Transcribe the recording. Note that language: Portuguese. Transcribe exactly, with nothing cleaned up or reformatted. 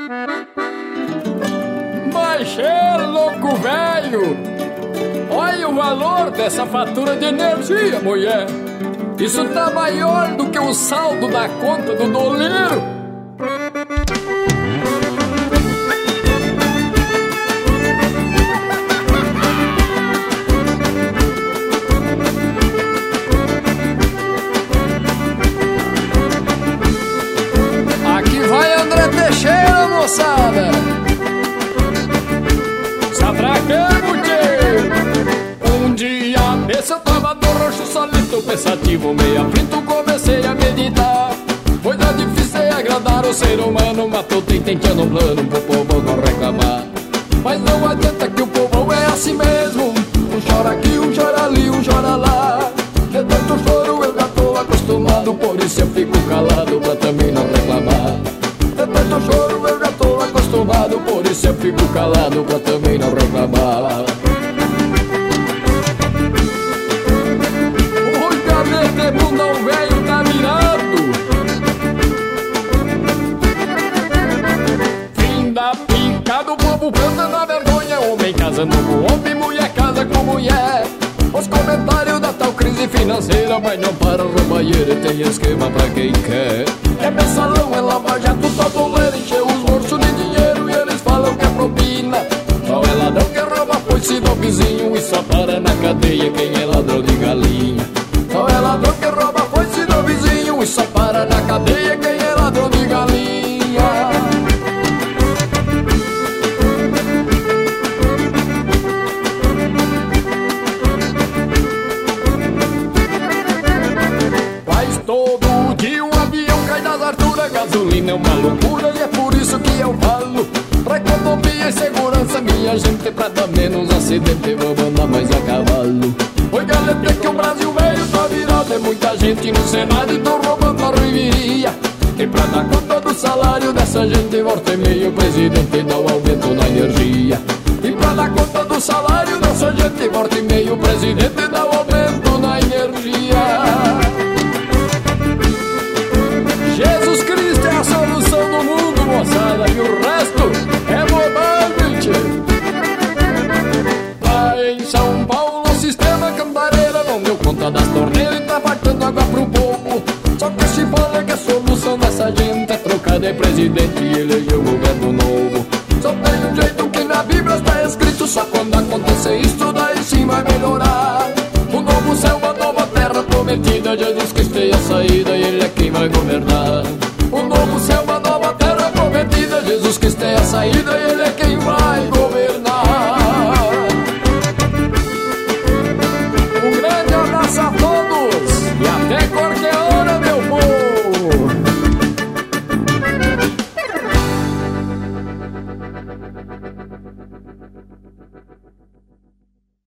Mas é louco, velho! Olha o valor dessa fatura de energia, mulher! Isso tá maior do que o saldo da conta do doleiro! Aqui vai André Teixeira, moçada! Sabracamo, tchê! Um dia desse eu tava do roxo solito, pensativo, meia pinto, comecei a meditar. Coisa difícil é agradar o ser humano, mas tô tentando um plano pro povo não reclamar. Mas não adianta que o povo é assim mesmo, um chora aqui, um chora ali, um chora lá. De tanto choro eu já tô acostumado, por isso eu fico calado pra também não reclamar. De tanto choro eu já tô acostumado, por isso eu fico calado pra também não reclamar. Oi, cadê bundão velho tá virado? Fim da pica do povo canta na vergonha, homem casando com homem, mulher casa com mulher. Os comentários da tal crise financeira, mas não para roubalheira, tem esquema pra quem quer. É mensalão, é lava-jato, tabuleiro, encheu os bolsos de dinheiro e eles falam que é propina. Só é ladrão que rouba foice do vizinho e só para na cadeia quem é ladrão de galinha. Só é ladrão que rouba foice do vizinho e só para na cadeia quem é ladrão de galinha. Todo dia um avião cai das alturas, gasolina é uma loucura e é por isso que eu falo. Pra economia e segurança, minha gente, pra dar menos acidente, vamos andar mais a cavalo. Oi, galera, que o Brasil veio tá virado, é muita gente no Senado e tão roubando a reviria. E pra dar conta do salário dessa gente, volta e meio o presidente dá um aumento na energia. E pra dar conta do salário dessa gente, volta e meio o presidente dá um aumento na energia. Jesus Cristo é a solução do mundo, moçada, e o resto é bobagem, tchê. Lá em São Paulo o sistema Cantareira não deu conta das torneiras e tá faltando água pro povo. Só que se fala que a solução dessa gente é trocar de presidente e eleger um governo novo. Só tem um jeito que na Bíblia está escrito, só quando acontecer isso daí sim vai melhorar. O novo céu, a nova terra prometida, Jesus Cristo é a saída e Ele é quem vai governar. O novo céu, a nova terra prometida, Jesus Cristo é a saída e Ele é quem vai governar. Um grande abraço a todos e até quarta.